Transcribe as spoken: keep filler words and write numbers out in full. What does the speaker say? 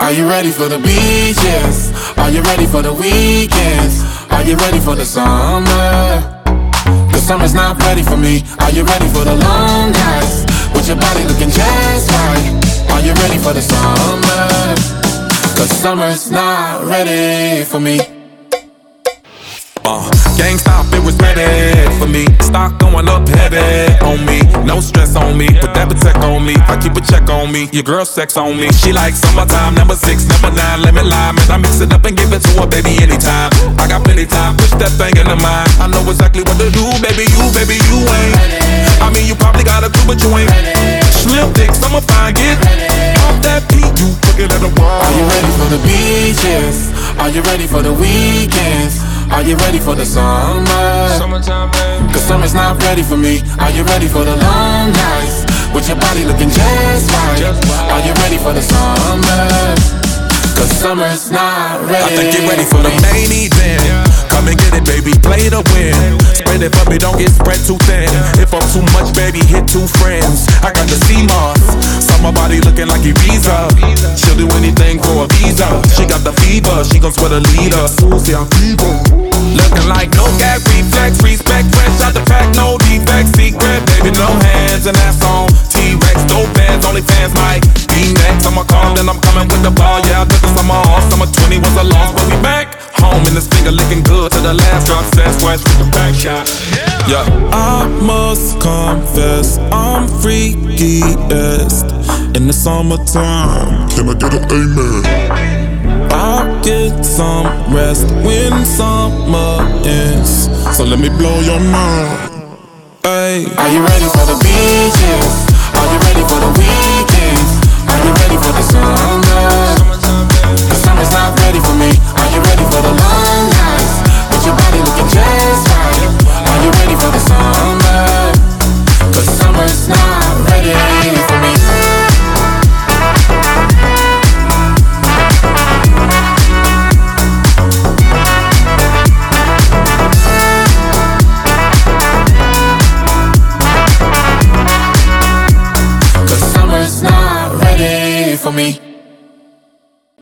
Are you ready for the beaches? Are you ready for the weekends? Are you ready for the summer? The summer's not ready for me. Are you ready for the long nights with your body looking just right? Are you ready for the summer? Cause summer's not ready for me. Uh, gang stop, it was ready for me. Stock going up heavy on me. No stress on me, put that protect on me. I keep a check on me, your girl sex on me. She like summertime, number six, number nine, lemon lime. And I mix it up and give it to her, baby, anytime. I got plenty time, push that thing in the mind. I know exactly what to do, baby, you, baby, you ain't. I mean, you probably got a clue, but you ain't. Slim dicks, I'ma find it. Off that beat, you looking at the wall. Are you ready for the beaches? Are you ready for the weekends? Are you ready for the summer? Summertime, baby. Cause summer's not ready for me. Are you ready for the long nights with your body looking just right? Are you ready for the summer? Cause summer's not ready. I think you're ready for the main event. Come and get it, baby, play to win. Spread it for me, don't get spread too thin. If I'm too much, baby, hit two friends. I got the C moss, summer body looking like Ibiza. She'll do anything for a visa. She got the fever, she gon' sweat a leader. Susie, I'm fever. Looking like no gag reflex, respect, fresh out the pack, no defects, secret, baby, no hands, and that's on T-Rex, dope bands, only fans might be next. I'ma call, then I'm coming with the ball, yeah, I took the summer off, summer twenty was a loss, but we back home, and this finger looking good to the last drop, that's west with the back shot, yeah. I must confess, I'm freakiest in the summertime. Can I get an amen? I'll get some rest when summer ends. So let me blow your mind. Ay. Are you ready for the beaches? Are you ready for the weekend?